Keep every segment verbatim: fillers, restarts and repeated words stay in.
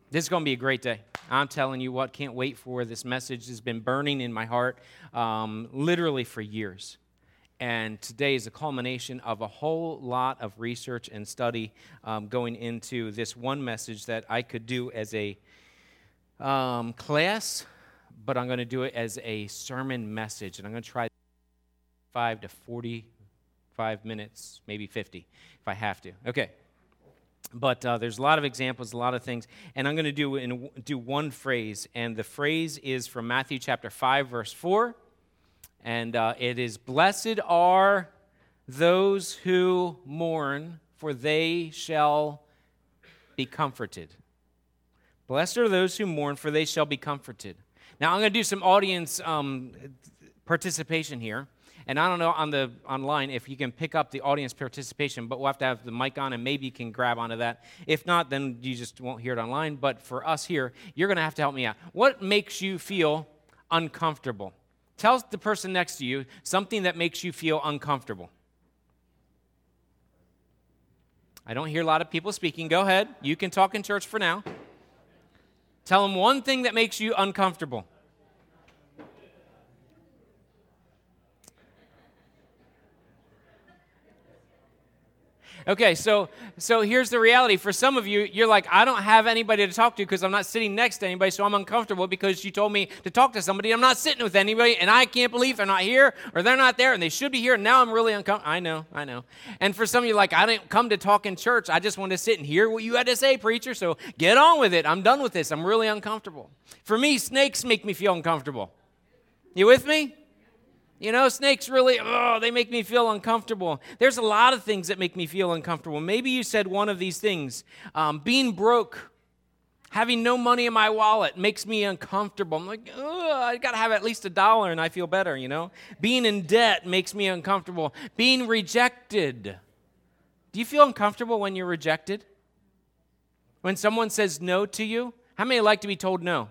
This is going to be a great day. I'm telling you what, can't wait for this message. Has been burning in my heart um, literally for years. And today is a culmination of a whole lot of research and study um, going into this one message that I could do as a um, class, but I'm going to do it as a sermon message. And I'm going to try five to forty-five minutes, maybe fifty, if I have to. Okay. But uh, there's a lot of examples, a lot of things, and I'm going to do in, do one phrase, and the phrase is from Matthew chapter five, verse four, and uh, it is, "Blessed are those who mourn, for they shall be comforted." Blessed are those who mourn, for they shall be comforted. Now, I'm going to do some audience um, participation here. And I don't know on the online if you can pick up the audience participation, but we'll have to have the mic on, and maybe you can grab onto that. If not, then you just won't hear it online. But for us here, you're going to have to help me out. What makes you feel uncomfortable? Tell the person next to you something that makes you feel uncomfortable. I don't hear a lot of people speaking. Go ahead. You can talk in church for now. Tell them one thing that makes you uncomfortable. Okay, so so here's the reality. For some of you, you're like, I don't have anybody to talk to because I'm not sitting next to anybody, so I'm uncomfortable because you told me to talk to somebody. I'm not sitting with anybody, and I can't believe they're not here, or they're not there, and they should be here, and now I'm really uncomfortable. I know, I know. And for some of you, like, I didn't come to talk in church. I just wanted to sit and hear what you had to say, preacher, so get on with it. I'm done with this. I'm really uncomfortable. For me, snakes make me feel uncomfortable. You with me? You know, snakes really, oh, they make me feel uncomfortable. There's a lot of things that make me feel uncomfortable. Maybe you said one of these things. Um, being broke, having no money in my wallet makes me uncomfortable. I'm like, oh, I got to have at least a dollar and I feel better, you know. Being in debt makes me uncomfortable. Being rejected. Do you feel uncomfortable when you're rejected? When someone says no to you? How many like to be told no?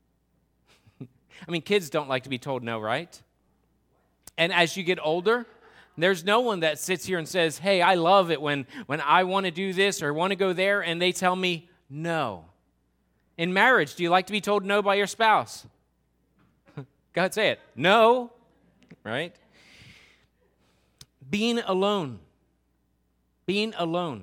I mean, kids don't like to be told no, right? And as you get older, there's no one that sits here and says, hey, I love it when, when I want to do this or want to go there, and they tell me no. In marriage, do you like to be told no by your spouse? Go ahead, say it. No, right? Being alone. Being alone.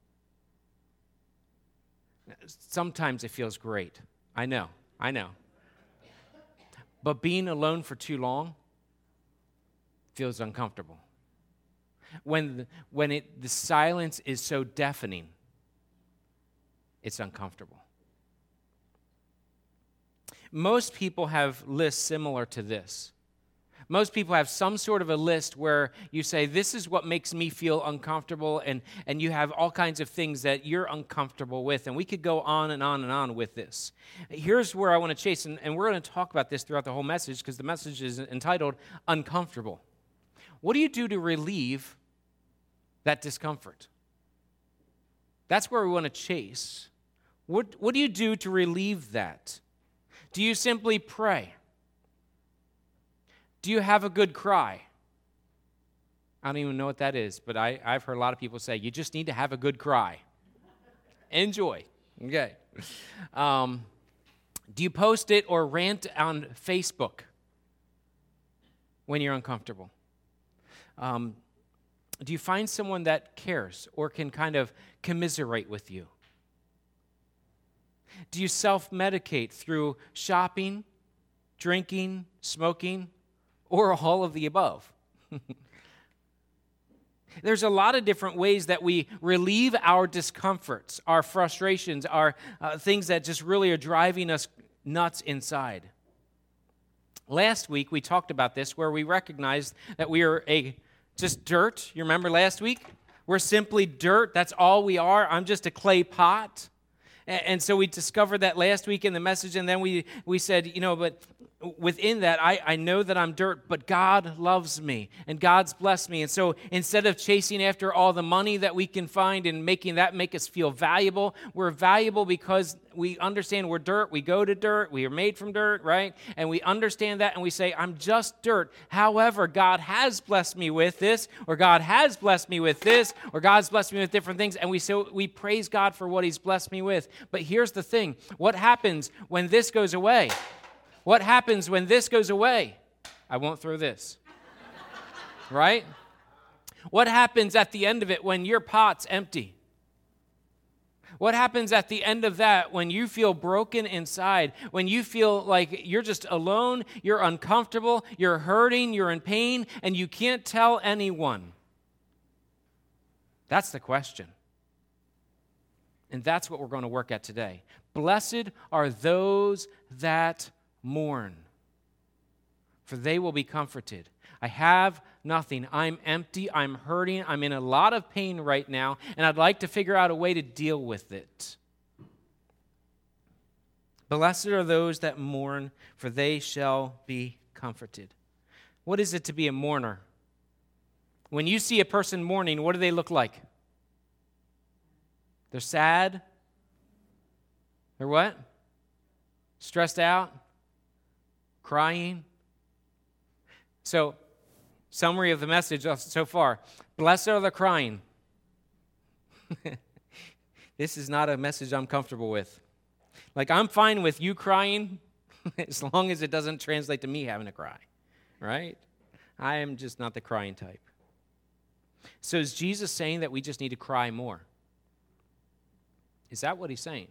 Sometimes it feels great. I know, I know. But being alone for too long feels uncomfortable. When the, when it the silence is so deafening, it's uncomfortable. Most people have lists similar to this. Most people have some sort of a list where you say, this is what makes me feel uncomfortable, and, and you have all kinds of things that you're uncomfortable with, and we could go on and on and on with this. Here's where I want to chase, and, and we're going to talk about this throughout the whole message because the message is entitled Uncomfortable. What do you do to relieve that discomfort? That's where we want to chase. What, what do you do to relieve that? Do you simply pray? Do you have a good cry? I don't even know what that is, but I, I've heard a lot of people say, you just need to have a good cry. Enjoy. Okay. Um, do you post it or rant on Facebook when you're uncomfortable? Um, do you find someone that cares or can kind of commiserate with you? Do you self-medicate through shopping, drinking, smoking, or all of the above? There's a lot of different ways that we relieve our discomforts, our frustrations, our uh, things that just really are driving us nuts inside. Last week, we talked about this where we recognized that we are a just dirt. You remember last week? We're simply dirt. That's all we are. I'm just a clay pot. And so we discovered that last week in the message, and then we, we said, you know, but within that, I, I know that I'm dirt, but God loves me and God's blessed me. And so instead of chasing after all the money that we can find and making that make us feel valuable, we're valuable because we understand we're dirt. We go to dirt. We are made from dirt, right? And we understand that and we say, I'm just dirt. However, God has blessed me with this, or God has blessed me with this, or God's blessed me with different things. And we so we praise God for what he's blessed me with. But here's the thing. What happens when this goes away? What happens when this goes away? I won't throw this. Right? What happens at the end of it when your pot's empty? What happens at the end of that when you feel broken inside, when you feel like you're just alone, you're uncomfortable, you're hurting, you're in pain, and you can't tell anyone? That's the question. And that's what we're going to work at today. Blessed are those that mourn, for they will be comforted. I have nothing. I'm empty. I'm hurting. I'm in a lot of pain right now, and I'd like to figure out a way to deal with it. Blessed are those that mourn, for they shall be comforted. What is it to be a mourner? When you see a person mourning, what do they look like? They're sad. They're what? Stressed out. Crying. So, summary of the message so far. Blessed are the crying. This is not a message I'm comfortable with. Like, I'm fine with you crying as long as it doesn't translate to me having to cry, right? I am just not the crying type. So is Jesus saying that we just need to cry more? Is that what he's saying?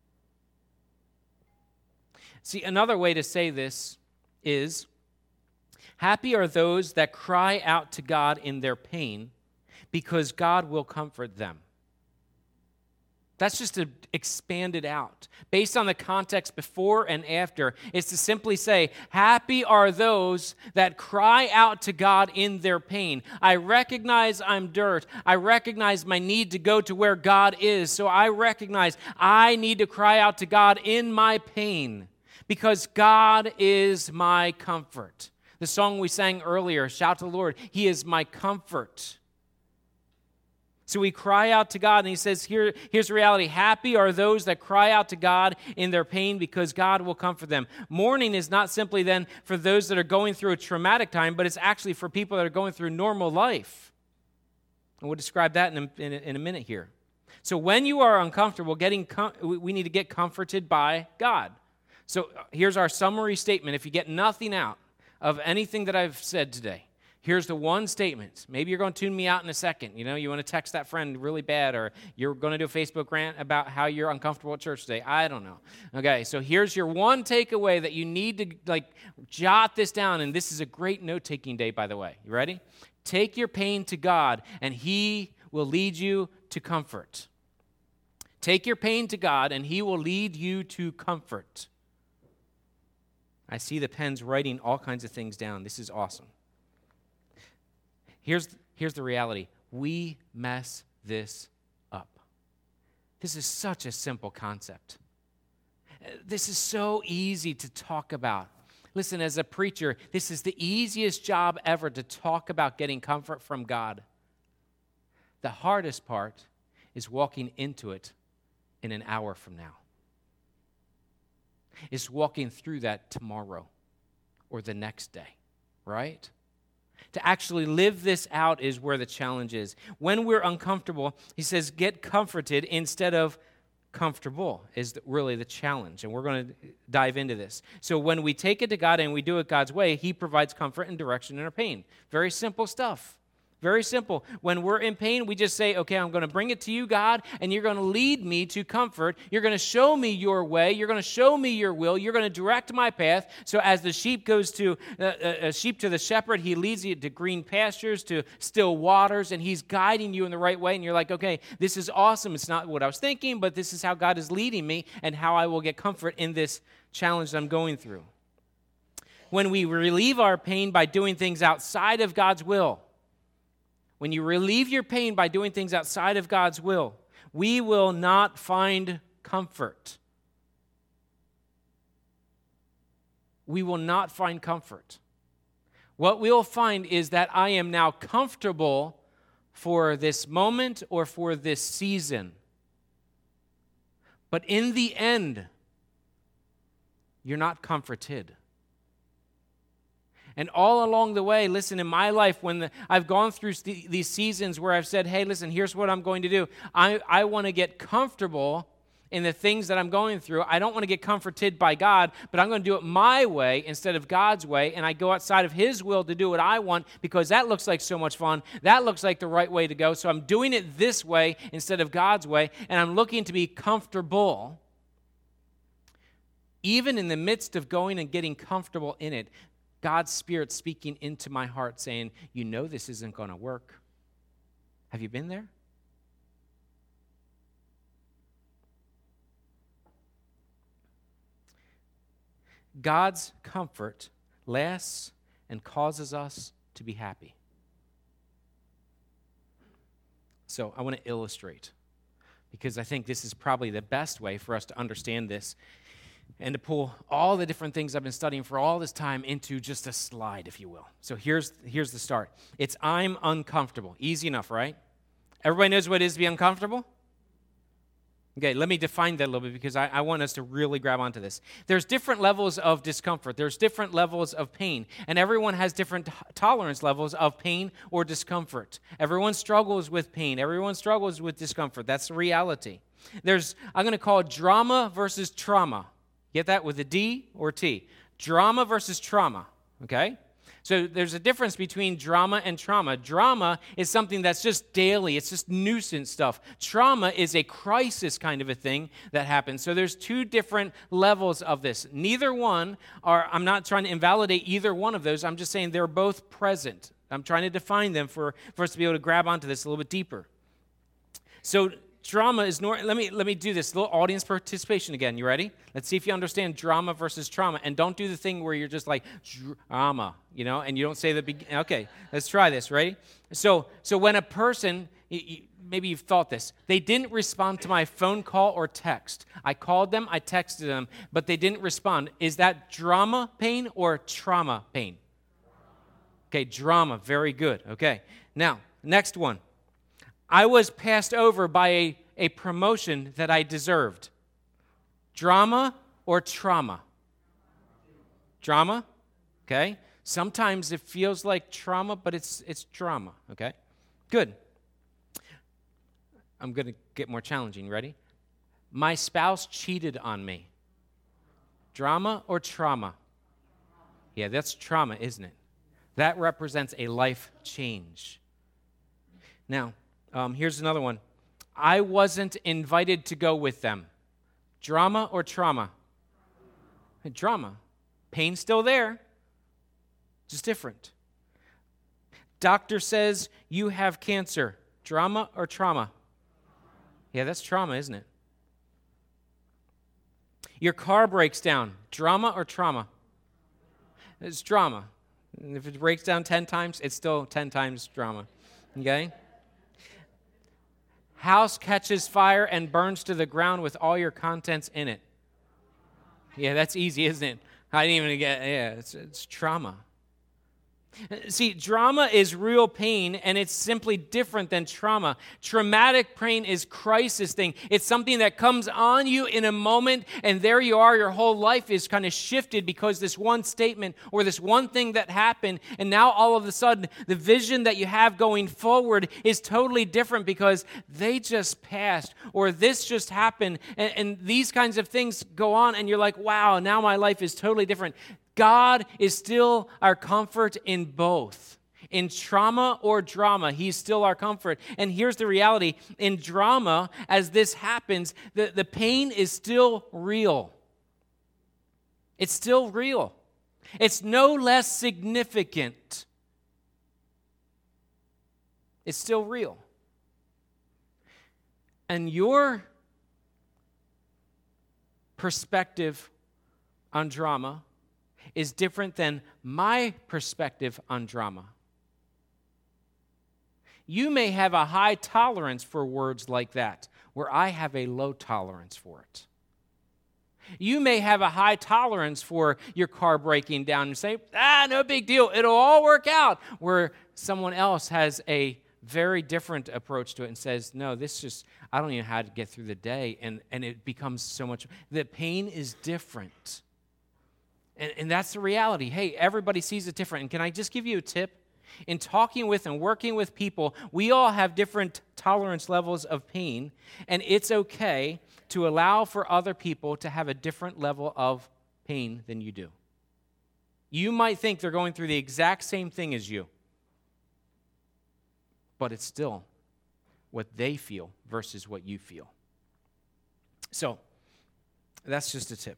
See, another way to say this is, happy are those that cry out to God in their pain, because God will comfort them. That's just to expand it out. Based on the context before and after, it's to simply say, happy are those that cry out to God in their pain. I recognize I'm dirt. I recognize my need to go to where God is. So I recognize I need to cry out to God in my pain, because God is my comfort. The song we sang earlier, Shout to the Lord, He is my comfort. So we cry out to God, and he says, Here, here's the reality. Happy are those that cry out to God in their pain, because God will comfort them. Mourning is not simply then for those that are going through a traumatic time, but it's actually for people that are going through normal life. And we'll describe that in a, in a, in a minute here. So when you are uncomfortable, getting com- we need to get comforted by God. So here's our summary statement. If you get nothing out of anything that I've said today, here's the one statement. Maybe you're going to tune me out in a second. You know, you want to text that friend really bad, or you're going to do a Facebook rant about how you're uncomfortable at church today. I don't know. Okay, so here's your one takeaway that you need to, like, jot this down, and this is a great note-taking day, by the way. You ready? Take your pain to God, and He will lead you to comfort. Take your pain to God, and He will lead you to comfort. I see the pens writing all kinds of things down. This is awesome. Here's, here's the reality. We mess this up. This is such a simple concept. This is so easy to talk about. Listen, as a preacher, this is the easiest job ever, to talk about getting comfort from God. The hardest part is walking into it in an hour from now. It's walking through that tomorrow or the next day, right? To actually live this out is where the challenge is. When we're uncomfortable, he says, get comforted instead of comfortable is really the challenge. And we're going to dive into this. So when we take it to God and we do it God's way, He provides comfort and direction in our pain. Very simple stuff. Very simple. When we're in pain, we just say, okay, I'm going to bring it to you, God, and you're going to lead me to comfort. You're going to show me your way. You're going to show me your will. You're going to direct my path. So as the sheep goes to, uh, a sheep to the shepherd, he leads you to green pastures, to still waters, and he's guiding you in the right way. And you're like, okay, this is awesome. It's not what I was thinking, but this is how God is leading me and how I will get comfort in this challenge that I'm going through. When we relieve our pain by doing things outside of God's will, when you relieve your pain by doing things outside of God's will, we will not find comfort. we will not find comfort. What we'll find is that I am now comfortable for this moment or for this season. But in the end, you're not comforted. And all along the way, listen, in my life, when the, I've gone through st- these seasons where I've said, hey, listen, here's what I'm going to do. I, I want to get comfortable in the things that I'm going through. I don't want to get comforted by God, but I'm going to do it my way instead of God's way, and I go outside of His will to do what I want because that looks like so much fun. That looks like the right way to go, so I'm doing it this way instead of God's way, and I'm looking to be comfortable. Even in the midst of going and getting comfortable in it, God's Spirit speaking into my heart saying, you know this isn't going to work. Have you been there? God's comfort lasts and causes us to be happy. So I want to illustrate, because I think this is probably the best way for us to understand this and to pull all the different things I've been studying for all this time into just a slide, if you will. So here's, here's the start. It's I'm uncomfortable. Easy enough, right? Everybody knows what it is to be uncomfortable? Okay, let me define that a little bit because I, I want us to really grab onto this. There's different levels of discomfort. There's different levels of pain, and everyone has different t- tolerance levels of pain or discomfort. Everyone struggles with pain. Everyone struggles with discomfort. That's the reality. There's, I'm going to call it drama versus trauma. Get that with a D or T? Drama versus trauma, okay? So there's a difference between drama and trauma. Drama is something that's just daily. It's just nuisance stuff. Trauma is a crisis kind of a thing that happens. So there's two different levels of this. Neither one are, I'm not trying to invalidate either one of those. I'm just saying they're both present. I'm trying to define them for, for us to be able to grab onto this a little bit deeper. So drama is, nor- let me let me do this, a little audience participation again. You ready? Let's see if you understand drama versus trauma. And don't do the thing where you're just like, drama, you know, and you don't say the beginning. Okay, let's try this. Ready? So, so when a person, you, you, maybe you've thought this, they didn't respond to my phone call or text. I called them, I texted them, but they didn't respond. Is that drama pain or trauma pain? Okay, drama. Very good. Okay. Now, next one. I was passed over by a, a promotion that I deserved. Drama or trauma? Drama, okay? Sometimes it feels like trauma, but it's it's drama, okay? Good. I'm going to get more challenging. Ready? My spouse cheated on me. Drama or trauma? Yeah, that's trauma, isn't it? That represents a life change. Now, Um, here's another one. I wasn't invited to go with them. Drama or trauma? Drama. Pain still there, just different. Doctor says you have cancer. Drama or trauma? Yeah, that's trauma, isn't it? Your car breaks down. Drama or trauma? It's drama. And if it breaks down ten times, it's still ten times drama. Okay? House catches fire and burns to the ground with all your contents in it. Yeah, that's easy, isn't it? I didn't even get, yeah, it's, it's trauma. See, drama is real pain, and it's simply different than trauma. Traumatic pain is crisis thing. It's something that comes on you in a moment, and there you are. Your whole life is kind of shifted because this one statement or this one thing that happened, and now all of a sudden, the vision that you have going forward is totally different because they just passed, or this just happened, and, and these kinds of things go on, and you're like, wow, now my life is totally different. God is still our comfort in both. In trauma or drama, He's still our comfort. And here's the reality. In drama, as this happens, the, the pain is still real. It's still real. It's no less significant. It's still real. And your perspective on drama is different than my perspective on drama. You may have a high tolerance for words like that, where I have a low tolerance for it. You may have a high tolerance for your car breaking down and say, ah, no big deal, it'll all work out. Where someone else has a very different approach to it and says, no, this just, I don't even know how to get through the day. And, and it becomes so much, the pain is different. And, and that's the reality. Hey, everybody sees it different. And can I just give you a tip? In talking with and working with people, we all have different tolerance levels of pain, and it's okay to allow for other people to have a different level of pain than you do. You might think they're going through the exact same thing as you, but it's still what they feel versus what you feel. So, that's just a tip.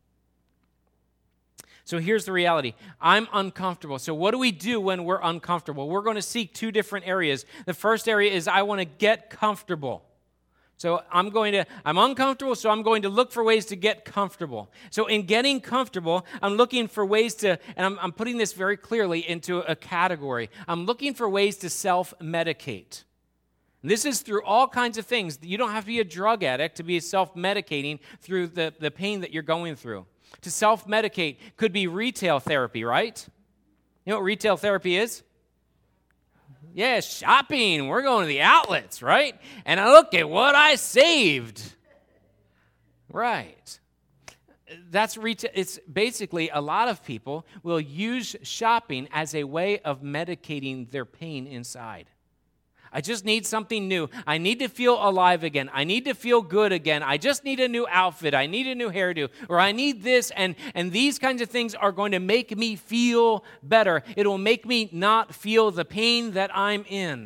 So here's the reality. I'm uncomfortable. So what do we do when we're uncomfortable? We're going to seek two different areas. The first area is I want to get comfortable. So I'm going to, I'm uncomfortable, so I'm going to look for ways to get comfortable. So in getting comfortable, I'm looking for ways to, and I'm, I'm putting this very clearly into a category. I'm looking for ways to self-medicate. This is through all kinds of things. You don't have to be a drug addict to be self-medicating through the, the pain that you're going through. To self-medicate could be retail therapy, right? You know what retail therapy is? Yeah, shopping. We're going to the outlets, right? And I look at what I saved. Right. That's retail. It's basically a lot of people will use shopping as a way of medicating their pain inside. I just need something new. I need to feel alive again. I need to feel good again. I just need a new outfit. I need a new hairdo. Or I need this, and, and these kinds of things are going to make me feel better. It will make me not feel the pain that I'm in.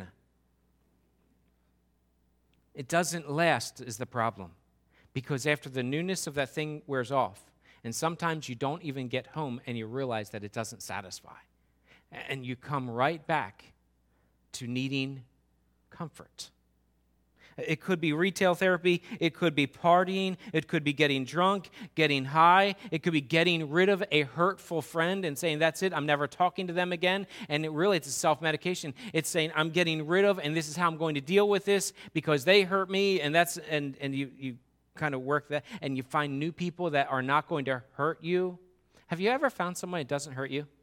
It doesn't last is the problem. Because after the newness of that thing wears off, and sometimes you don't even get home and you realize that it doesn't satisfy. And you come right back to needing comfort. It could be retail therapy. It could be partying. It could be getting drunk, getting high. It could be getting rid of a hurtful friend and saying, that's it, I'm never talking to them again. And it really, it's a self-medication. It's saying, I'm getting rid of, and this is how I'm going to deal with this because they hurt me, and that's, and, and you, you kind of work that, and you find new people that are not going to hurt you. Have you ever found someone that doesn't hurt you?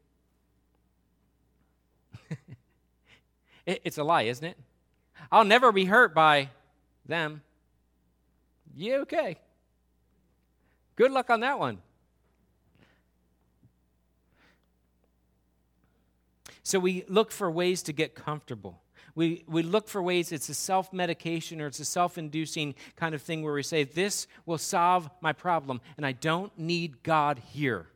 it, it's a lie, isn't it? I'll never be hurt by them. Yeah, okay. Good luck on that one. So we look for ways to get comfortable. We we look for ways, it's a self-medication or it's a self-inducing kind of thing where we say, this will solve my problem, and I don't need God here.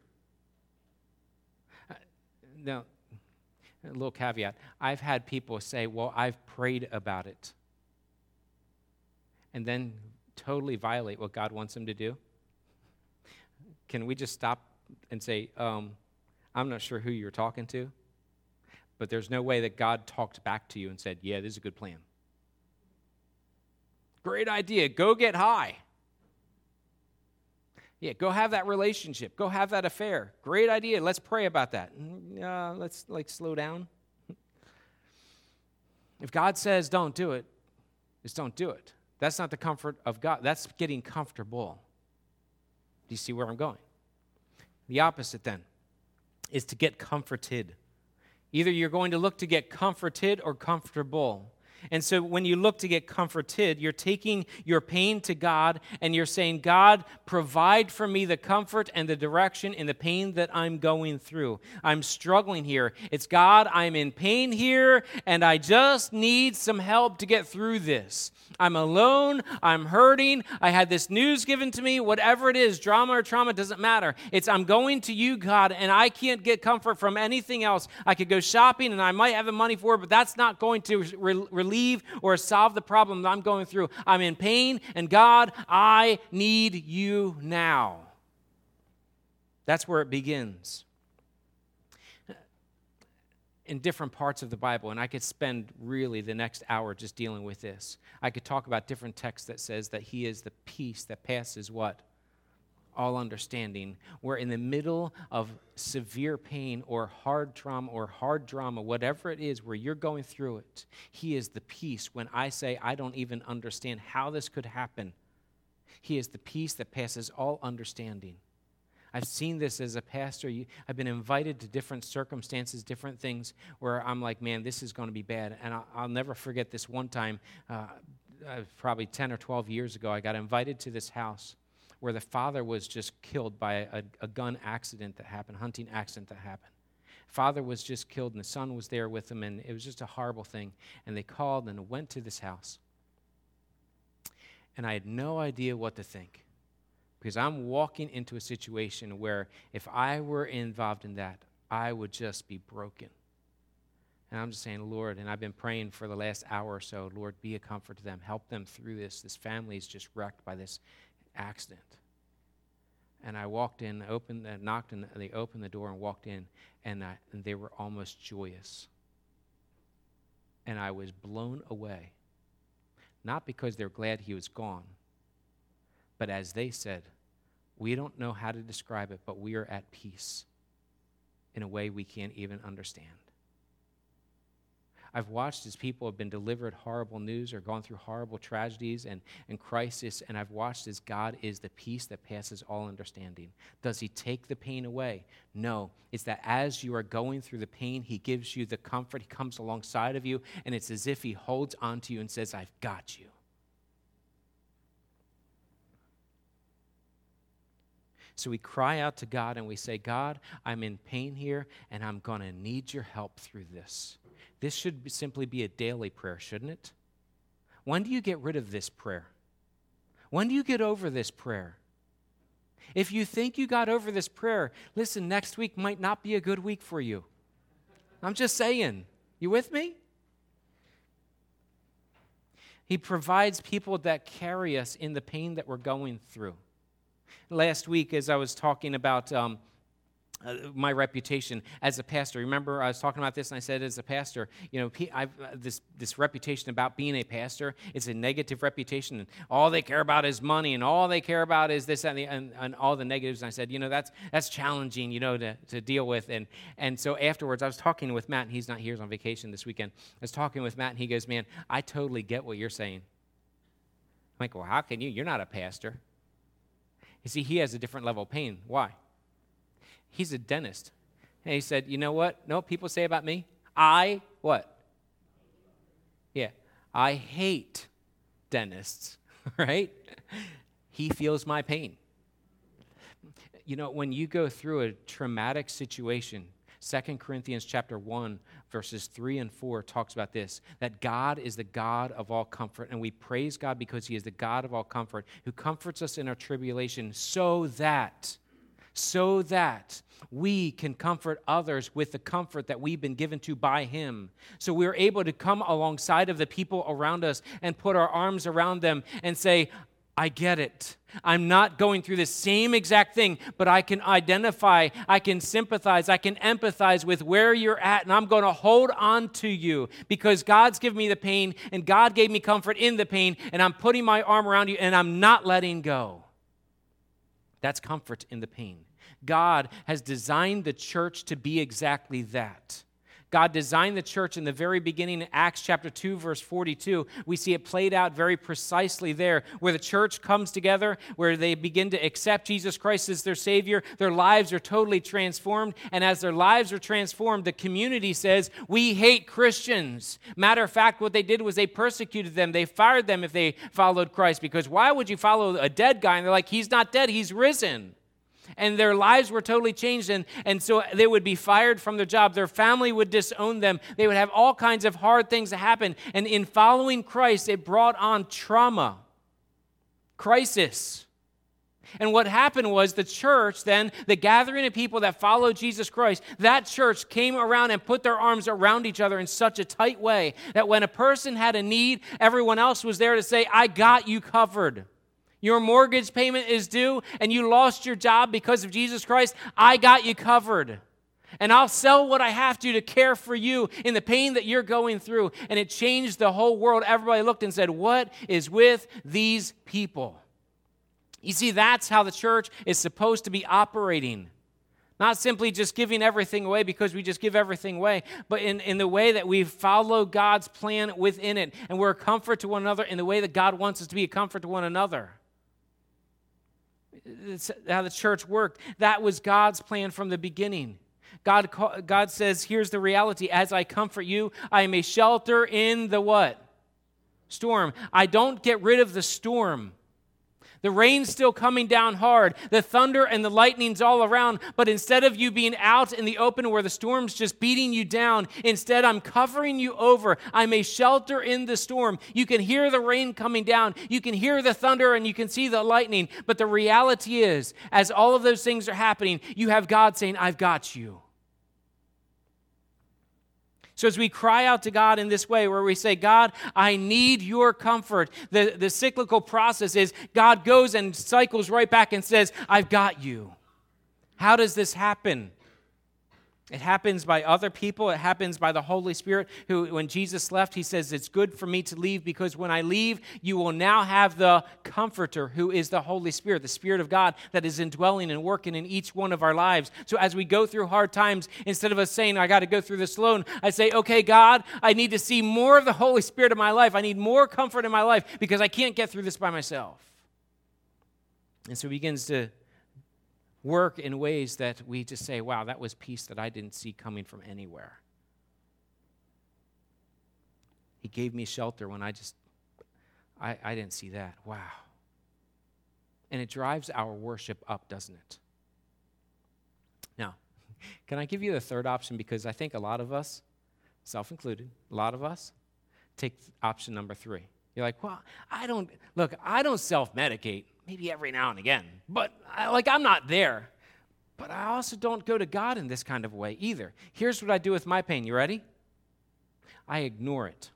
Now, a little caveat. I've had people say, well, I've prayed about it, and then totally violate what God wants them to do. Can we just stop and say, um, I'm not sure who you're talking to, but there's no way that God talked back to you and said, yeah, this is a good plan. Great idea. Go get high. Yeah, go have that relationship. Go have that affair. Great idea. Let's pray about that. Uh, let's like slow down. If God says don't do it, just don't do it. That's not the comfort of God. That's getting comfortable. Do you see where I'm going? The opposite then is to get comforted. Either you're going to look to get comforted or comfortable. And so when you look to get comforted, you're taking your pain to God and you're saying, God, provide for me the comfort and the direction in the pain that I'm going through. I'm struggling here. It's God, I'm in pain here, and I just need some help to get through this. I'm alone. I'm hurting. I had this news given to me. Whatever it is, drama or trauma, doesn't matter. It's I'm going to you, God, and I can't get comfort from anything else. I could go shopping, and I might have the money for it, but that's not going to re- relieve or solve the problem that I'm going through. I'm in pain, and God, I need you now. That's where it begins. In different parts of the Bible, and I could spend really the next hour just dealing with this. I could talk about different texts that says that he is the peace that passes what? All understanding. We're in the middle of severe pain or hard trauma or hard drama, whatever it is where you're going through it. He is the peace when I say I don't even understand how this could happen. He is the peace that passes all understanding. I've seen this as a pastor. I've been invited to different circumstances, different things where I'm like, man, this is going to be bad. And I'll, I'll never forget this one time, uh, uh, probably ten or twelve years ago, I got invited to this house where the father was just killed by a, a gun accident that happened, hunting accident that happened. Father was just killed, and the son was there with him, and it was just a horrible thing. And they called and went to this house. And I had no idea what to think, because I'm walking into a situation where if I were involved in that, I would just be broken. And I'm just saying, Lord, and I've been praying for the last hour or so, Lord, be a comfort to them. Help them through this. This family is just wrecked by this accident. And I walked in, opened, uh, knocked, and they opened the door and walked in, and, I, and they were almost joyous. And I was blown away. Not because they're glad he was gone, but as they said, we don't know how to describe it, but we are at peace in a way we can't even understand. I've watched as people have been delivered horrible news or gone through horrible tragedies and, and crisis, and I've watched as God is the peace that passes all understanding. Does he take the pain away? No. It's that as you are going through the pain, he gives you the comfort. He comes alongside of you, and it's as if he holds onto you and says, I've got you. So we cry out to God and we say, God, I'm in pain here, and I'm going to need your help through this. This should be simply be a daily prayer, shouldn't it? When do you get rid of this prayer? When do you get over this prayer? If you think you got over this prayer, listen, next week might not be a good week for you. I'm just saying. You with me? He provides people that carry us in the pain that we're going through. Last week, as I was talking about um, uh, my reputation as a pastor, remember I was talking about this, and I said, as a pastor, you know, I've, uh, this this reputation about being a pastor, it's a negative reputation, and all they care about is money, and all they care about is this and, the, and, and all the negatives. And I said, you know, that's that's challenging, you know, to, to deal with. And and so afterwards, I was talking with Matt, and he's not here, he's on vacation this weekend. I was talking with Matt, and he goes, man, I totally get what you're saying. I'm like, well, how can you? You're not a pastor. You see, he has a different level of pain. Why? He's a dentist. And he said, you know what? No, people say about me? I, what? Yeah, I hate dentists, right? He feels my pain. You know, when you go through a traumatic situation, Second Corinthians chapter one, verses three and four talks about this, that God is the God of all comfort, and we praise God because he is the God of all comfort, who comforts us in our tribulation so that, so that we can comfort others with the comfort that we've been given to by him. So we're able to come alongside of the people around us and put our arms around them and say, I get it. I'm not going through the same exact thing, but I can identify, I can sympathize, I can empathize with where you're at, and I'm going to hold on to you because God's given me the pain, and God gave me comfort in the pain, and I'm putting my arm around you, and I'm not letting go. That's comfort in the pain. God has designed the church to be exactly that. God designed the church in the very beginning in Acts chapter two, verse forty-two. We see it played out very precisely there, where the church comes together, where they begin to accept Jesus Christ as their Savior. Their lives are totally transformed, and as their lives are transformed, the community says, we hate Christians. Matter of fact, what they did was they persecuted them. They fired them if they followed Christ, because why would you follow a dead guy? And they're like, he's not dead, he's risen. And their lives were totally changed, and, and so they would be fired from their job. Their family would disown them. They would have all kinds of hard things that happen. And in following Christ, it brought on trauma, crisis. And what happened was the church then, the gathering of people that followed Jesus Christ, that church came around and put their arms around each other in such a tight way that when a person had a need, everyone else was there to say, I got you covered. Your mortgage payment is due and you lost your job because of Jesus Christ. I got you covered. And I'll sell what I have to to care for you in the pain that you're going through. And it changed the whole world. Everybody looked and said, what is with these people? You see, that's how the church is supposed to be operating. Not simply just giving everything away because we just give everything away, but in, in the way that we follow God's plan within it. And we're a comfort to one another in the way that God wants us to be a comfort to one another. It's how the church worked. That was God's plan from the beginning. God, God says, here's the reality. As I comfort you, I am a shelter in the what? Storm. I don't get rid of the storm. The rain's still coming down hard. The thunder and the lightning's all around. But instead of you being out in the open where the storm's just beating you down, instead I'm covering you over. I'm a shelter in the storm. You can hear the rain coming down. You can hear the thunder and you can see the lightning. But the reality is, as all of those things are happening, you have God saying, I've got you. So as we cry out to God in this way, where we say, God, I need your comfort, the, the cyclical process is God goes and cycles right back and says, I've got you. How does this happen? It happens by other people. It happens by the Holy Spirit, who, when Jesus left, he says, it's good for me to leave because when I leave, you will now have the Comforter, who is the Holy Spirit, the Spirit of God that is indwelling and working in each one of our lives. So as we go through hard times, instead of us saying, I got to go through this alone, I say, okay, God, I need to see more of the Holy Spirit in my life. I need more comfort in my life because I can't get through this by myself. And so he begins to work in ways that we just say, wow, that was peace that I didn't see coming from anywhere. He gave me shelter when I just, I, I didn't see that. Wow. And it drives our worship up, doesn't it? Now, can I give you the third option? Because I think a lot of us, self-included, a lot of us take option number three. You're like, well, I don't, look, I don't self-medicate. Maybe every now and again, but I, like I'm not there. But I also don't go to God in this kind of way either. Here's what I do with my pain. You ready? I ignore it.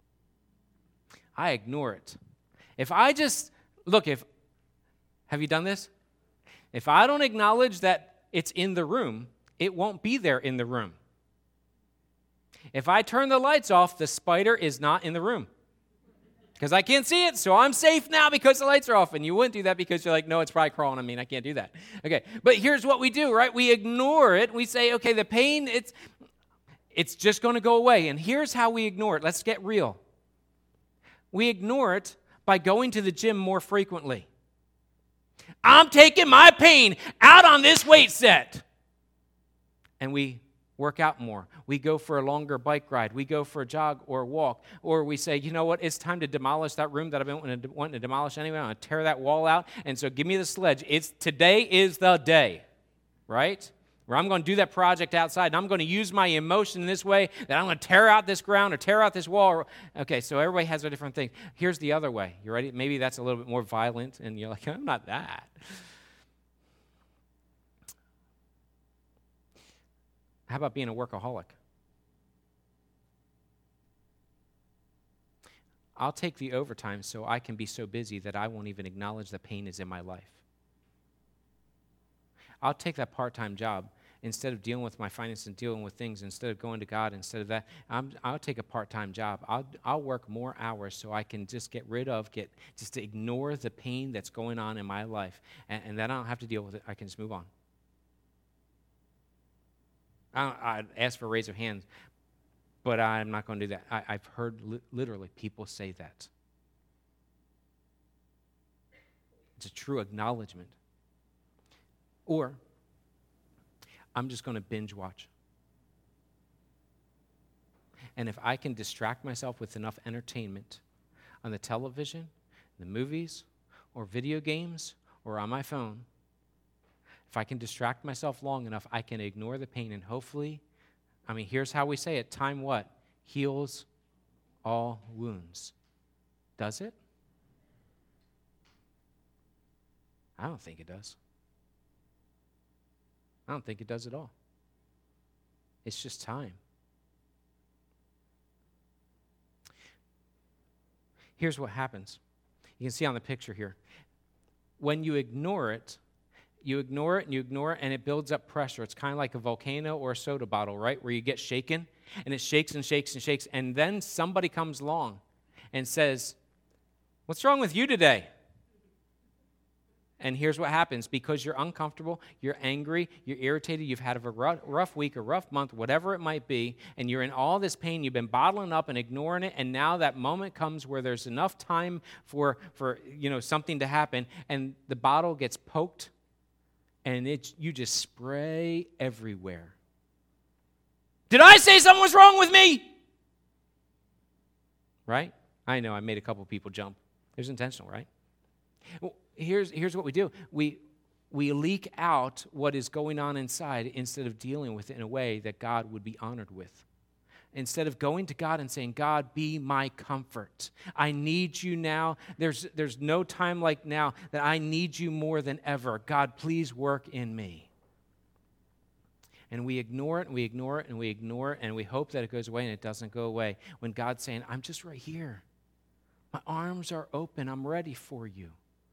I ignore it. If I just, look, if, have you done this? If I don't acknowledge that it's in the room, it won't be there in the room. If I turn the lights off, the spider is not in the room. Because I can't see it, so I'm safe now because the lights are off. And you wouldn't do that because you're like, no, it's probably crawling on me, and I can't do that. Okay, but here's what we do, right? We ignore it. We say, okay, the pain, it's, it's just going to go away. And here's how we ignore it. Let's get real. We ignore it by going to the gym more frequently. I'm taking my pain out on this weight set. And we work out more. We go for a longer bike ride. We go for a jog or a walk. Or we say, you know what, it's time to demolish that room that I've been wanting to, wanting to demolish anyway. I'm going to tear that wall out. And so give me the sledge. It's today is the day, right? Where I'm going to do that project outside. And I'm going to use my emotion in this way that I'm going to tear out this ground or tear out this wall. Okay, so everybody has a different thing. Here's the other way. You ready? Maybe that's a little bit more violent. And you're like, I'm not that. How about being a workaholic? I'll take the overtime so I can be so busy that I won't even acknowledge the pain is in my life. I'll take that part-time job instead of dealing with my finances and dealing with things, instead of going to God, instead of that. I'm, I'll take a part-time job. I'll, I'll work more hours so I can just get rid of, get just to ignore the pain that's going on in my life, and, and then I don't have to deal with it. I can just move on. I'd ask for a raise of hands, but I'm not going to do that. I, I've heard li- literally people say that. It's a true acknowledgement. Or, I'm just going to binge watch. And if I can distract myself with enough entertainment on the television, the movies, or video games, or on my phone, if I can distract myself long enough, I can ignore the pain, and hopefully, I mean, here's how we say it. Time what? Heals all wounds. Does it? I don't think it does. I don't think it does at all. It's just time. Here's what happens. You can see on the picture here. When you ignore it, You ignore it and you ignore it, and it builds up pressure. It's kind of like a volcano or a soda bottle, right, where you get shaken, and it shakes and shakes and shakes, and then somebody comes along and says, what's wrong with you today? And here's what happens. Because you're uncomfortable, you're angry, you're irritated, you've had a rough, rough week, a rough month, whatever it might be, and you're in all this pain, you've been bottling up and ignoring it, and now that moment comes where there's enough time for, for you know, something to happen, and the bottle gets poked, and it, you just spray everywhere. Did I say something was wrong with me? Right? I know, I made a couple people jump. It was intentional, right? Well, here's, here's what we do. We, we leak out what is going on inside instead of dealing with it in a way that God would be honored with. Instead of going to God and saying, God, be my comfort. I need you now. There's, there's no time like now that I need you more than ever. God, please work in me. And we ignore it, and we ignore it, and we ignore it, and we hope that it goes away, and it doesn't go away. When God's saying, I'm just right here. My arms are open. I'm ready for you.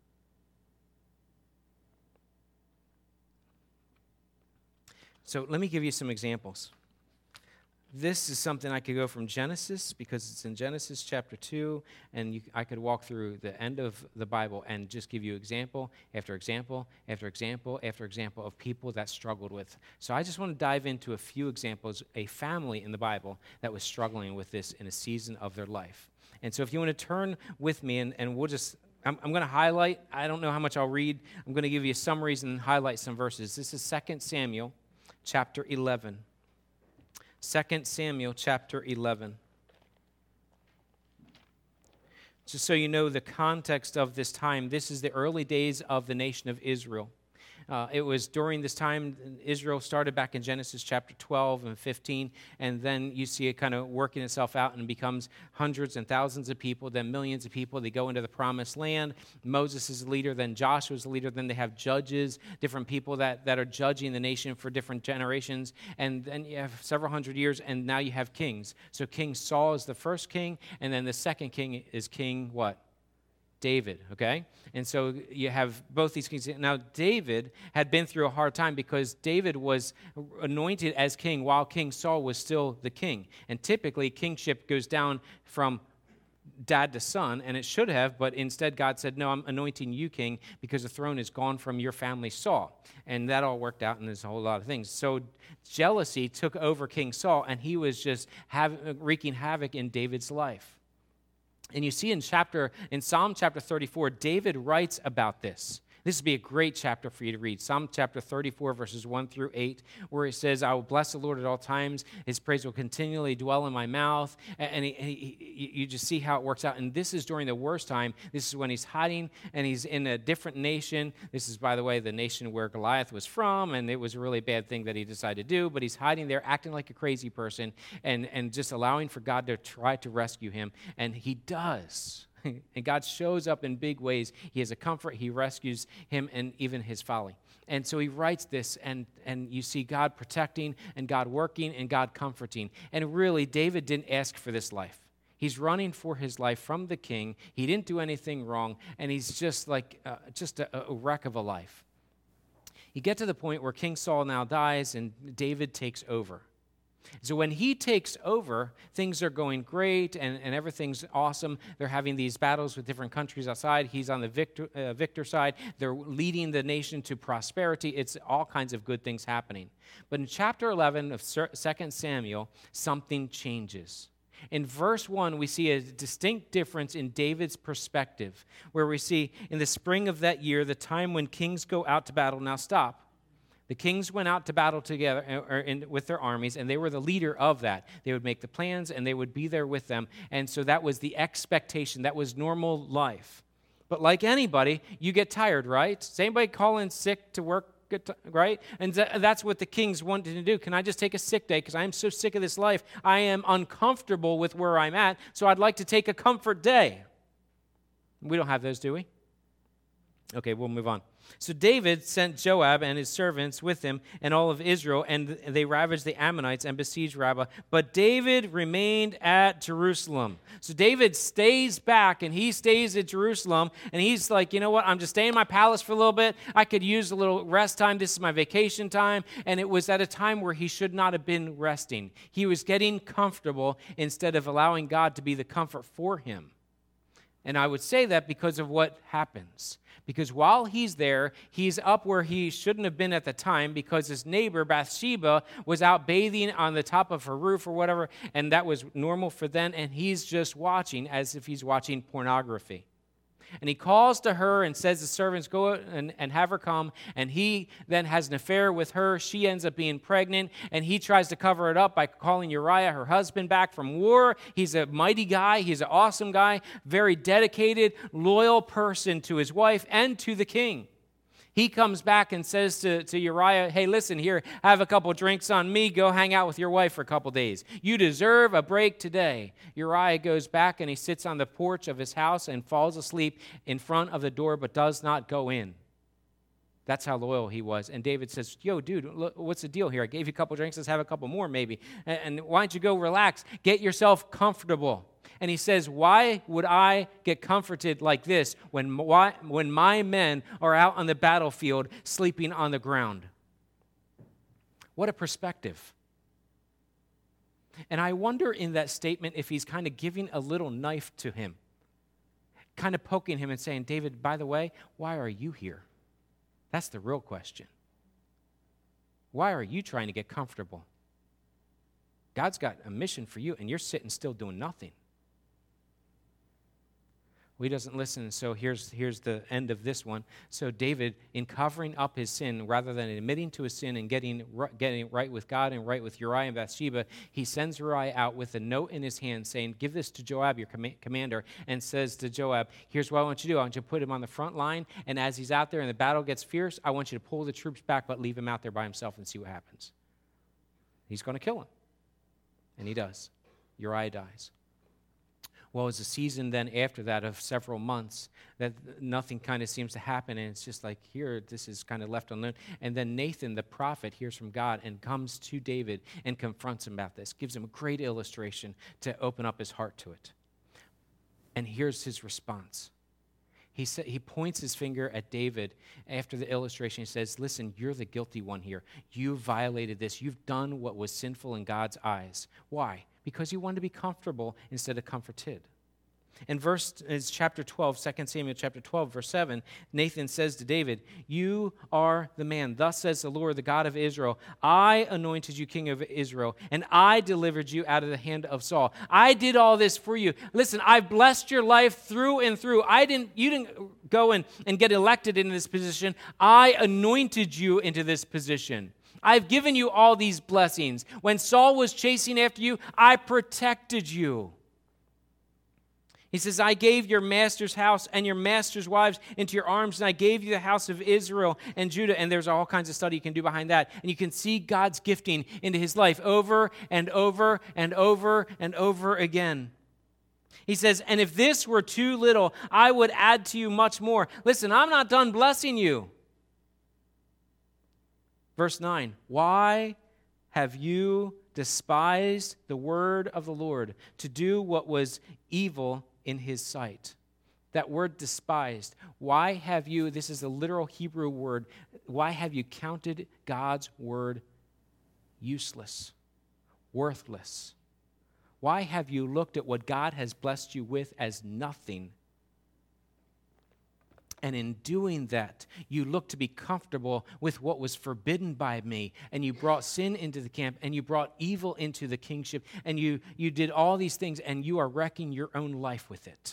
So let me give you some examples. This is something I could go from Genesis, because it's in Genesis chapter two, and you, I could walk through the end of the Bible and just give you example after example after example after example of people that struggled with. So I just want to dive into a few examples, a family in the Bible that was struggling with this in a season of their life. And so if you want to turn with me, and, and we'll just, I'm, I'm going to highlight, I don't know how much I'll read. I'm going to give you summaries and highlight some verses. This is Second Samuel chapter eleven. Second Samuel chapter eleven. Just so you know the context of this time, this is the early days of the nation of Israel. Uh, it was during this time Israel started back in Genesis chapter twelve and fifteen, and then you see it kind of working itself out and becomes hundreds and thousands of people, then millions of people. They go into the promised land. Moses is the leader, then Joshua is the leader, then they have judges, different people that, that are judging the nation for different generations, and then you have several hundred years, and now you have kings. So King Saul is the first king, and then the second king is King what? David, okay? And so you have both these kings. Now, David had been through a hard time because David was anointed as king while King Saul was still the king. And typically, kingship goes down from dad to son, and it should have, but instead God said, no, I'm anointing you king because the throne is gone from your family Saul. And that all worked out, and there's a whole lot of things. So jealousy took over King Saul, and he was just have, wreaking havoc in David's life. And you see in chapter in Psalm chapter thirty-four, David writes about this. This would be a great chapter for you to read. Psalm chapter thirty-four, verses one through eight, where it says, I will bless the Lord at all times. His praise will continually dwell in my mouth. And he, he, you just see how it works out. And this is during the worst time. This is when he's hiding, and he's in a different nation. This is, by the way, the nation where Goliath was from, and it was a really bad thing that he decided to do. But he's hiding there, acting like a crazy person, and, and just allowing for God to try to rescue him. And he does. And God shows up in big ways. He is a comfort. He rescues him and even his folly. And so he writes this, and, and you see God protecting and God working and God comforting. And really, David didn't ask for this life. He's running for his life from the king. He didn't do anything wrong, and he's just like uh, just a, a wreck of a life. You get to the point where King Saul now dies, and David takes over. So when he takes over, things are going great and, and everything's awesome. They're having these battles with different countries outside. He's on the victor, uh, victor side. They're leading the nation to prosperity. It's all kinds of good things happening. But in chapter eleven of Second Samuel, something changes. In verse one, we see a distinct difference in David's perspective, where we see in the spring of that year, the time when kings go out to battle. Now stop. The kings went out to battle together or in, with their armies, and they were the leader of that. They would make the plans, and they would be there with them. And so that was the expectation. That was normal life. But like anybody, you get tired, right? Is anybody calling sick to work, right? And that's what the kings wanted to do. Can I just take a sick day? Because I am so sick of this life. I am uncomfortable with where I'm at, so I'd like to take a comfort day. We don't have those, do we? Okay, we'll move on. So David sent Joab and his servants with him and all of Israel, and they ravaged the Ammonites and besieged Rabbah. But David remained at Jerusalem. So David stays back, and he stays at Jerusalem, and he's like, you know what, I'm just staying in my palace for a little bit. I could use a little rest time. This is my vacation time. And it was at a time where he should not have been resting. He was getting comfortable instead of allowing God to be the comfort for him. And I would say that because of what happens. Because while he's there, he's up where he shouldn't have been at the time because his neighbor, Bathsheba, was out bathing on the top of her roof or whatever, and that was normal for then, and he's just watching as if he's watching pornography. And he calls to her and says the servants, go and, and have her come. And he then has an affair with her. She ends up being pregnant. And he tries to cover it up by calling Uriah, her husband, back from war. He's a mighty guy. He's an awesome guy. Very dedicated, loyal person to his wife and to the king. He comes back and says to, to Uriah, hey, listen here, have a couple drinks on me. Go hang out with your wife for a couple days. You deserve a break today. Uriah goes back and he sits on the porch of his house and falls asleep in front of the door but does not go in. That's how loyal he was. And David says, yo, dude, look, what's the deal here? I gave you a couple drinks. Let's have a couple more maybe. And, and why don't you go relax? Get yourself comfortable. And he says, why would I get comforted like this when, why, when my men are out on the battlefield sleeping on the ground? What a perspective. And I wonder in that statement if he's kind of giving a little knife to him, kind of poking him and saying, David, by the way, why are you here? That's the real question. Why are you trying to get comfortable? God's got a mission for you, and you're sitting still doing nothing. Well, he doesn't listen, so here's, here's the end of this one. So David, in covering up his sin, rather than admitting to his sin and getting, getting right with God and right with Uriah and Bathsheba, he sends Uriah out with a note in his hand saying, give this to Joab, your com- commander, and says to Joab, here's what I want you to do. I want you to put him on the front line, and as he's out there and the battle gets fierce, I want you to pull the troops back, but leave him out there by himself and see what happens. He's going to kill him. And he does. Uriah dies. Well, it's a season then after that of several months that nothing kind of seems to happen, and it's just like, here, this is kind of left unknown. And then Nathan, the prophet, hears from God and comes to David and confronts him about this, gives him a great illustration to open up his heart to it. And here's his response. He sa- he points his finger at David after the illustration. He says, listen, you're the guilty one here. You violated this. You've done what was sinful in God's eyes. Why? Because you wanted to be comfortable instead of comforted. In verse is chapter twelve, Second Samuel chapter twelve, verse seven, Nathan says to David, you are the man. Thus says the Lord, the God of Israel, I anointed you king of Israel, and I delivered you out of the hand of Saul. I did all this for you. Listen, I blessed your life through and through. I didn't, you didn't go and, and get elected into this position. I anointed you into this position. I've given you all these blessings. When Saul was chasing after you, I protected you. He says, I gave your master's house and your master's wives into your arms, and I gave you the house of Israel and Judah. And there's all kinds of study you can do behind that. And you can see God's gifting into his life over and over and over and over again. He says, and if this were too little, I would add to you much more. Listen, I'm not done blessing you. Verse nine, why have you despised the word of the Lord to do what was evil in his sight? That word despised. Why have you, this is a literal Hebrew word, why have you counted God's word useless, worthless? Why have you looked at what God has blessed you with as nothing? And in doing that, you looked to be comfortable with what was forbidden by me, and you brought sin into the camp, and you brought evil into the kingship, and you, you did all these things, and you are wrecking your own life with it.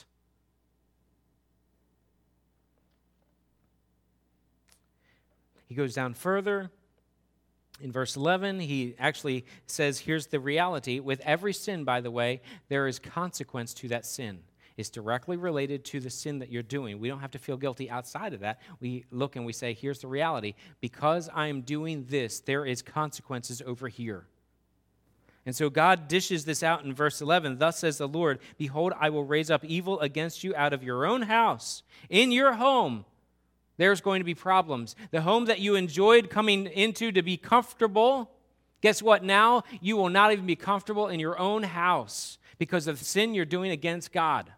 He goes down further. In verse eleven, he actually says, here's the reality. With every sin, by the way, there is consequence to that sin. It's directly related to the sin that you're doing. We don't have to feel guilty outside of that. We look and we say, here's the reality. Because I'm doing this, there is consequences over here. And so God dishes this out in verse eleven. Thus says the Lord, behold, I will raise up evil against you out of your own house. In your home, there's going to be problems. The home that you enjoyed coming into to be comfortable, guess what? Now you will not even be comfortable in your own house because of the sin you're doing against God.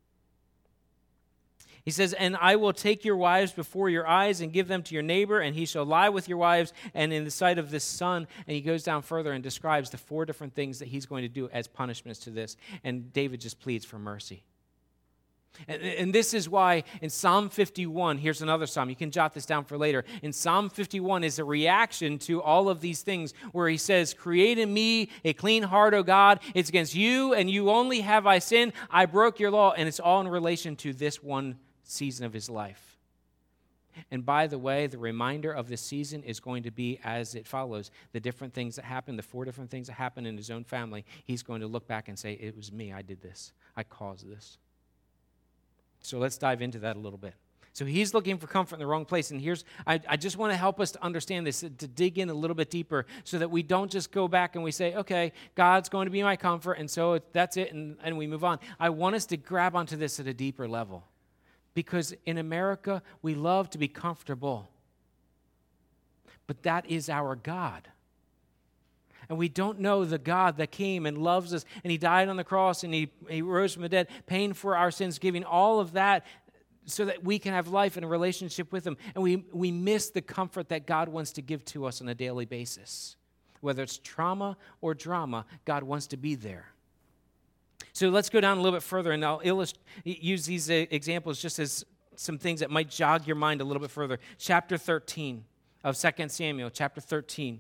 He says, and I will take your wives before your eyes and give them to your neighbor, and he shall lie with your wives and in the sight of this son. And he goes down further and describes the four different things that he's going to do as punishments to this. And David just pleads for mercy. And, and this is why in Psalm fifty-one, here's another psalm. You can jot this down for later. In Psalm fifty-one is a reaction to all of these things where he says, create in me a clean heart, O God. It's against you and you only have I sinned. I broke your law. And it's all in relation to this one season of his life. And by the way, the reminder of this season is going to be as it follows. The different things that happened, the four different things that happened in his own family, he's going to look back and say, it was me. I did this. I caused this. So let's dive into that a little bit. So he's looking for comfort in the wrong place. And here's, I, I just want to help us to understand this, to dig in a little bit deeper so that we don't just go back and we say, okay, God's going to be my comfort, and so that's it, and, and we move on. I want us to grab onto this at a deeper level. Because in America, we love to be comfortable. But that is our God. And we don't know the God that came and loves us, and he died on the cross, and he, he rose from the dead, paying for our sins, giving all of that so that we can have life and a relationship with him. And we, we miss the comfort that God wants to give to us on a daily basis. Whether it's trauma or drama, God wants to be there. So let's go down a little bit further, and I'll illust- use these uh, examples just as some things that might jog your mind a little bit further. Chapter thirteen of Second Samuel, chapter thirteen.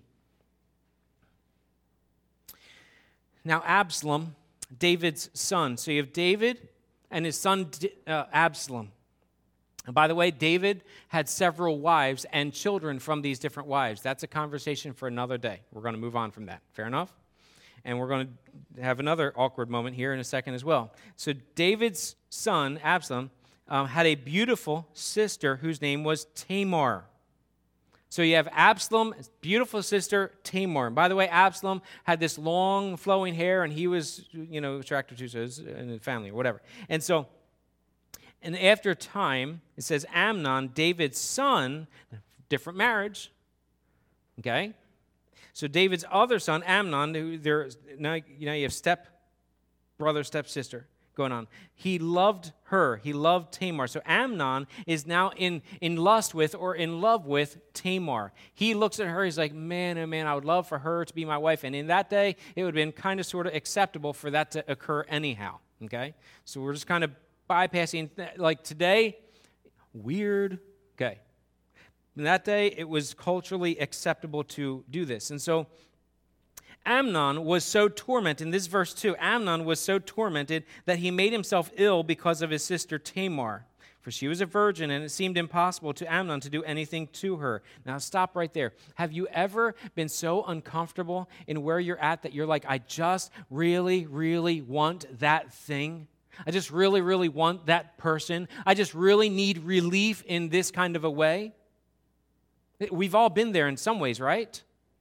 Now, Absalom, David's son. So you have David and his son uh, Absalom. And by the way, David had several wives and children from these different wives. That's a conversation for another day. We're going to move on from that. Fair enough? And we're going to have another awkward moment here in a second as well. So David's son, Absalom, um, had a beautiful sister whose name was Tamar. So you have Absalom, beautiful sister, Tamar. And by the way, Absalom had this long flowing hair, and he was, you know, attractive to his in the family or whatever. And so, and after time, it says Amnon, David's son, different marriage, okay? So David's other son, Amnon, who there now, you know, you have step brother, step sister going on. He loved her. He loved Tamar. So Amnon is now in, in lust with or in love with Tamar. He looks at her. He's like, man, oh man, I would love for her to be my wife. And in that day, it would have been kind of sort of acceptable for that to occur anyhow. Okay? So we're just kind of bypassing, like today, weird. Okay. In that day, it was culturally acceptable to do this. And so Amnon was so tormented, in this verse two, Amnon was so tormented that he made himself ill because of his sister Tamar. For she was a virgin, and it seemed impossible to Amnon to do anything to her. Now stop right there. Have you ever been so uncomfortable in where you're at that you're like, I just really, really want that thing? I just really, really want that person. I just really need relief in this kind of a way. We've all been there in some ways, right?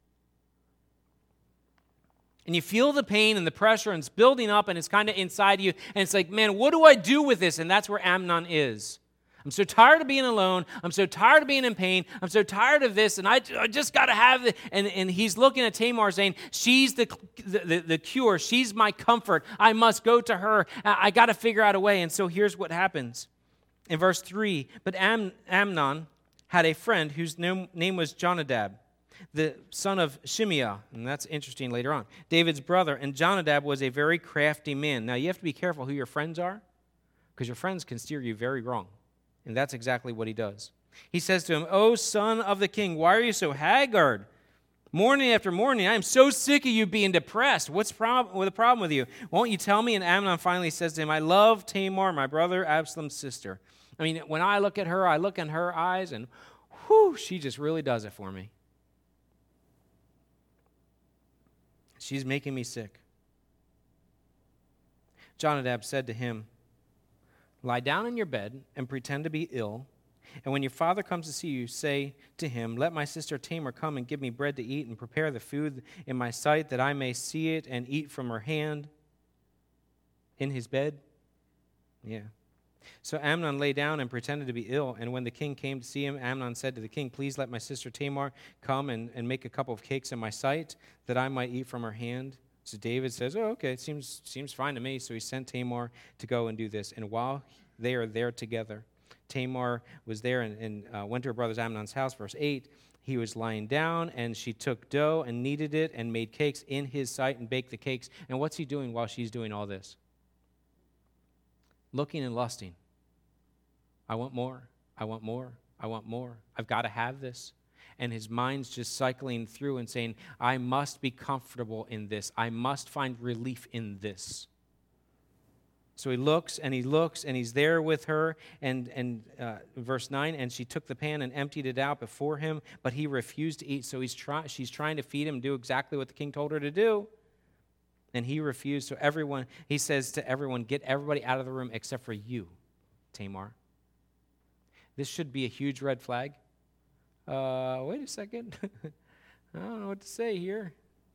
And you feel the pain and the pressure, and it's building up, and it's kind of inside you, and it's like, man, what do I do with this? And that's where Amnon is. I'm so tired of being alone. I'm so tired of being in pain. I'm so tired of this, and I, I just got to have it. And, and he's looking at Tamar saying, she's the, the, the cure. She's my comfort. I must go to her. I, I got to figure out a way. And so here's what happens. In verse three, but Am, Amnon had a friend whose name, name was Jonadab, the son of Shimeah, and that's interesting later on, David's brother, and Jonadab was a very crafty man. Now, you have to be careful who your friends are, because your friends can steer you very wrong, and that's exactly what he does. He says to him, O son of the king, why are you so haggard? Morning after morning, I am so sick of you being depressed. What's prob- the problem with you? Won't you tell me? And Amnon finally says to him, I love Tamar, my brother Absalom's sister. I mean, when I look at her, I look in her eyes, and whew, she just really does it for me. She's making me sick. Jonadab said to him, lie down in your bed and pretend to be ill, and when your father comes to see you, say to him, let my sister Tamar come and give me bread to eat and prepare the food in my sight that I may see it and eat from her hand in his bed. Yeah. So Amnon lay down and pretended to be ill, and when the king came to see him, Amnon said to the king, please let my sister Tamar come and, and make a couple of cakes in my sight that I might eat from her hand. So David says, oh, okay, it seems, seems fine to me. So he sent Tamar to go and do this. And while they are there together, Tamar was there and, and uh, went to her brother Amnon's house. Verse eight, he was lying down, and she took dough and kneaded it and made cakes in his sight and baked the cakes. And what's he doing while she's doing all this? Looking and lusting. I want more. I want more. I want more. I've got to have this. And his mind's just cycling through and saying, I must be comfortable in this. I must find relief in this. So he looks and he looks and he's there with her. And, and uh, verse nine, and she took the pan and emptied it out before him, but he refused to eat. So he's try, she's trying to feed him, do exactly what the king told her to do. And he refused. So everyone, he says to everyone, get everybody out of the room except for you, Tamar. This should be a huge red flag. Uh, wait a second. I don't know what to say here.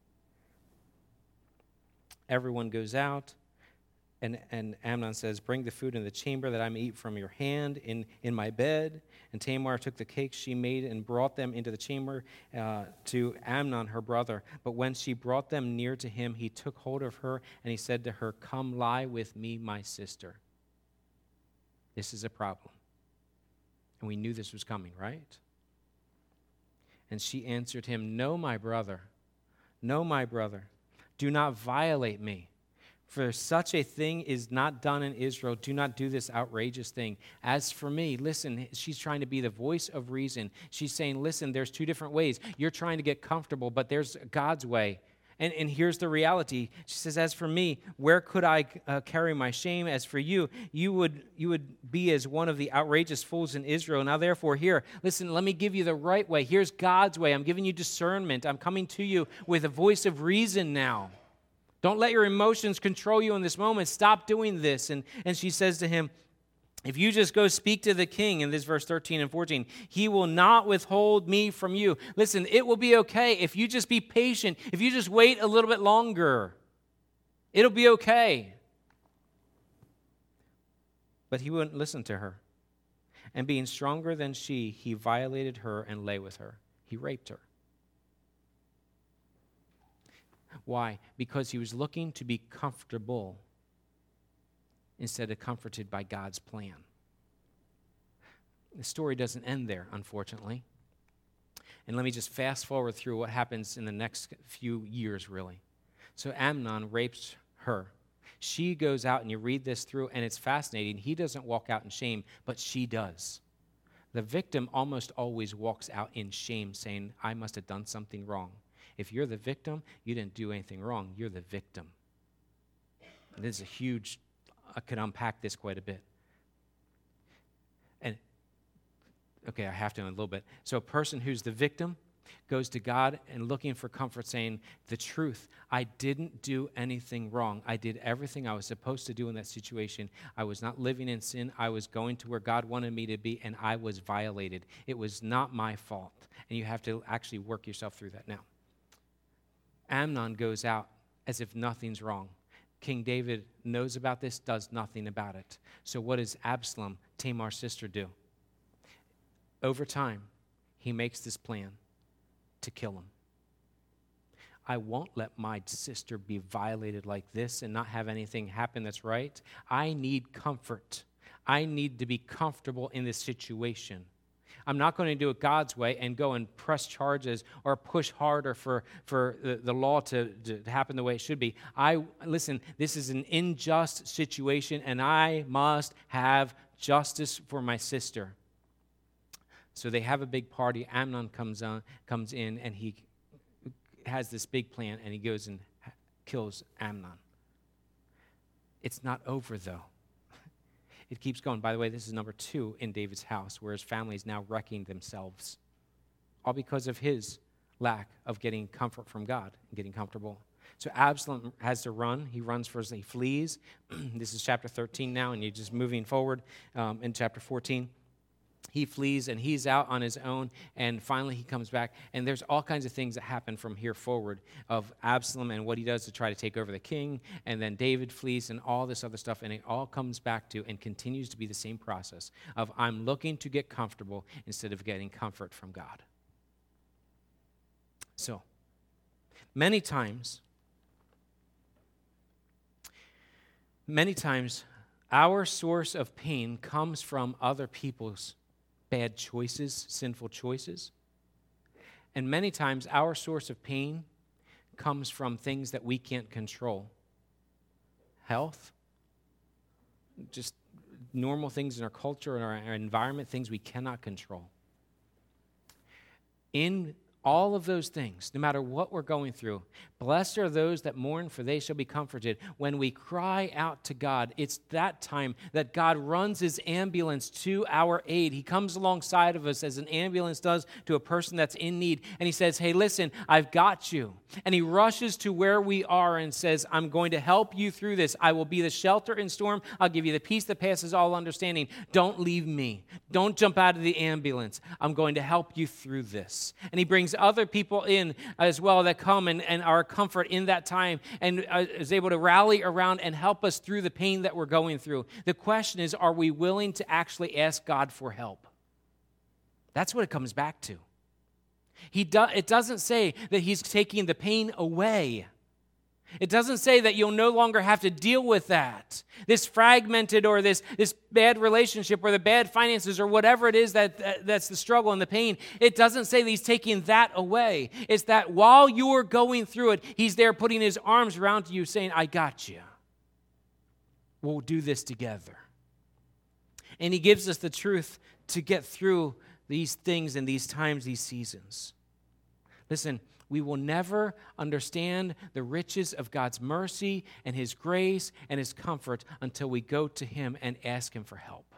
Everyone goes out, and, and Amnon says, bring the food in the chamber that I may eat from your hand in, in my bed. And Tamar took the cakes she made and brought them into the chamber uh, to Amnon, her brother. But when she brought them near to him, he took hold of her, and he said to her, come lie with me, my sister. This is a problem. And we knew this was coming, right? And she answered him, no, my brother. No, my brother. Do not violate me. For such a thing is not done in Israel. Do not do this outrageous thing. As for me, listen, she's trying to be the voice of reason. She's saying, listen, there's two different ways. You're trying to get comfortable, but there's God's way. And, and here's the reality. She says, as for me, where could I uh, carry my shame? As for you, you would, you would be as one of the outrageous fools in Israel. Now, therefore, here, listen, let me give you the right way. Here's God's way. I'm giving you discernment. I'm coming to you with a voice of reason now. Don't let your emotions control you in this moment. Stop doing this. And, and she says to him, if you just go speak to the king, in this verse thirteen and fourteen, he will not withhold me from you. Listen, it will be okay if you just be patient, if you just wait a little bit longer. It'll be okay. But he wouldn't listen to her. And being stronger than she, he violated her and lay with her. He raped her. Why? Because he was looking to be comfortable instead of comforted by God's plan. The story doesn't end there, unfortunately. And let me just fast forward through what happens in the next few years, really. So Amnon rapes her. She goes out, and you read this through, and it's fascinating. He doesn't walk out in shame, but she does. The victim almost always walks out in shame, saying, I must have done something wrong. If you're the victim, you didn't do anything wrong. You're the victim. And this is a huge, I could unpack this quite a bit. And, okay, I have to in a little bit. So a person who's the victim goes to God and looking for comfort, saying, the truth, I didn't do anything wrong. I did everything I was supposed to do in that situation. I was not living in sin. I was going to where God wanted me to be, and I was violated. It was not my fault. And you have to actually work yourself through that now. Amnon goes out as if nothing's wrong. King David knows about this, does nothing about it. So what does Absalom, Tamar's sister, do? Over time, he makes this plan to kill him. I won't let my sister be violated like this and not have anything happen that's right. I need comfort. I need to be comfortable in this situation. I'm not going to do it God's way and go and press charges or push harder for, for the, the law to, to happen the way it should be. I listen, this is an unjust situation, and I must have justice for my sister. So they have a big party. Amnon comes on, comes in, and he has this big plan, and he goes and kills Amnon. It's not over, though. It keeps going. By the way, this is number two in David's house, where his family is now wrecking themselves, all because of his lack of getting comfort from God and getting comfortable. So Absalom has to run. He runs first, he flees. This is chapter thirteen now, and you're just moving forward um, in chapter fourteen. He flees, and he's out on his own, and finally he comes back. And there's all kinds of things that happen from here forward of Absalom and what he does to try to take over the king, and then David flees and all this other stuff, and it all comes back to and continues to be the same process of I'm looking to get comfortable instead of getting comfort from God. So, many times, many times, our source of pain comes from other people's bad choices, sinful choices. And many times our source of pain comes from things that we can't control. Health, just normal things in our culture and our, our environment, things we cannot control. In all of those things, no matter what we're going through, blessed are those that mourn, for they shall be comforted. When we cry out to God, it's that time that God runs his ambulance to our aid. He comes alongside of us as an ambulance does to a person that's in need, and he says, hey, listen, I've got you. And he rushes to where we are and says, I'm going to help you through this. I will be the shelter in storm. I'll give you the peace that passes all understanding. Don't leave me. Don't jump out of the ambulance. I'm going to help you through this. And he brings other people in as well that come and, and are comfort in that time and uh, is able to rally around and help us through the pain that we're going through. The question is, are we willing to actually ask God for help? That's what it comes back to. He do, it doesn't say that he's taking the pain away. It doesn't say that you'll no longer have to deal with that. This fragmented or this, this bad relationship or the bad finances or whatever it is that, that that's the struggle and the pain. It doesn't say that he's taking that away. It's that while you're going through it, he's there putting his arms around you saying, I got you. We'll do this together. And he gives us the truth to get through these things and these times, these seasons. Listen, we will never understand the riches of God's mercy and his grace and his comfort until we go to him and ask him for help.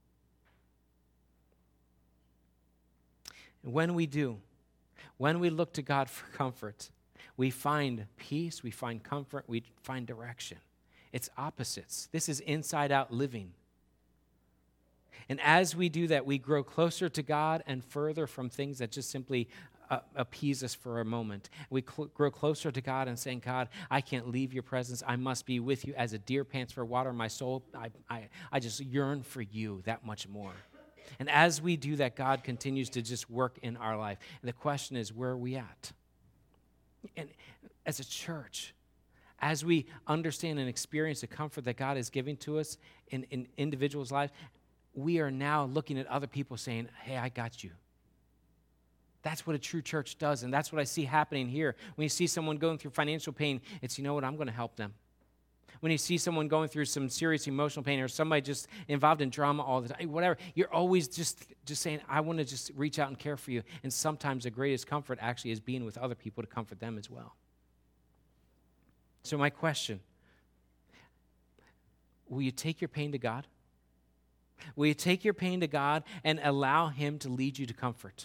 And when we do, when we look to God for comfort, we find peace, we find comfort, we find direction. It's opposites. This is inside-out living. And as we do that, we grow closer to God and further from things that just simply uh, appease us for a moment. We cl- grow closer to God and saying, God, I can't leave your presence. I must be with you as a deer pants for water. My soul, I, I, I just yearn for you that much more. And as we do that, God continues to just work in our life. And the question is, where are we at? And as a church, as we understand and experience the comfort that God is giving to us in, in individuals' lives, we are now looking at other people saying, hey, I got you. That's what a true church does, and that's what I see happening here. When you see someone going through financial pain, it's, you know what, I'm going to help them. When you see someone going through some serious emotional pain or somebody just involved in drama all the time, whatever, you're always just, just saying, I want to just reach out and care for you. And sometimes the greatest comfort actually is being with other people to comfort them as well. So my question, will you take your pain to God? Will you take your pain to God and allow him to lead you to comfort?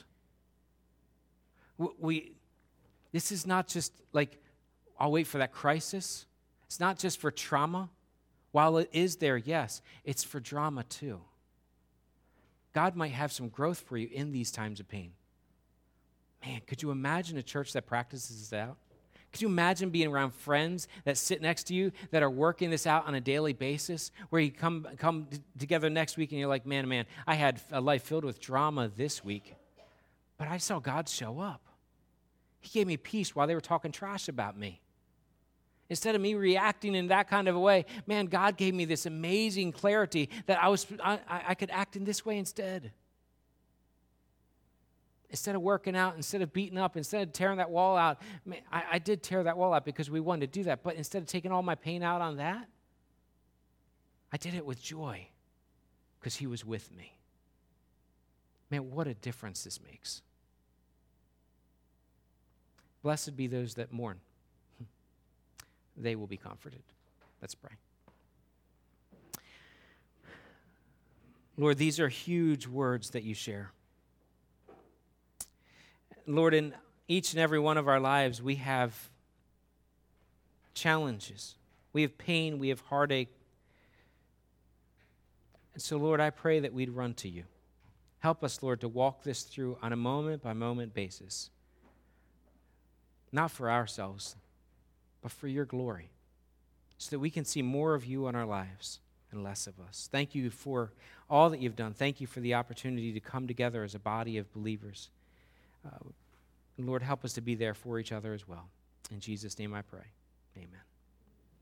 We, this is not just like, I'll wait for that crisis. It's not just for trauma. While it is there, yes, it's for drama too. God might have some growth for you in these times of pain. Man, could you imagine a church that practices this out? Could you imagine being around friends that sit next to you that are working this out on a daily basis, where you come come t- together next week and you're like, man, man, I had a life filled with drama this week, but I saw God show up. He gave me peace while they were talking trash about me. Instead of me reacting in that kind of a way, man, God gave me this amazing clarity that I was I, I could act in this way instead. Instead of working out, instead of beating up, instead of tearing that wall out, man, I, I did tear that wall out because we wanted to do that. But instead of taking all my pain out on that, I did it with joy because he was with me. Man, what a difference this makes. Blessed be those that mourn. They will be comforted. Let's pray. Lord, these are huge words that you share. Lord, in each and every one of our lives, we have challenges. We have pain. We have heartache. And so, Lord, I pray that we'd run to you. Help us, Lord, to walk this through on a moment-by-moment basis. Not for ourselves, but for your glory, so that we can see more of you in our lives and less of us. Thank you for all that you've done. Thank you for the opportunity to come together as a body of believers. Uh, Lord, help us to be there for each other as well. In Jesus' name I pray. Amen.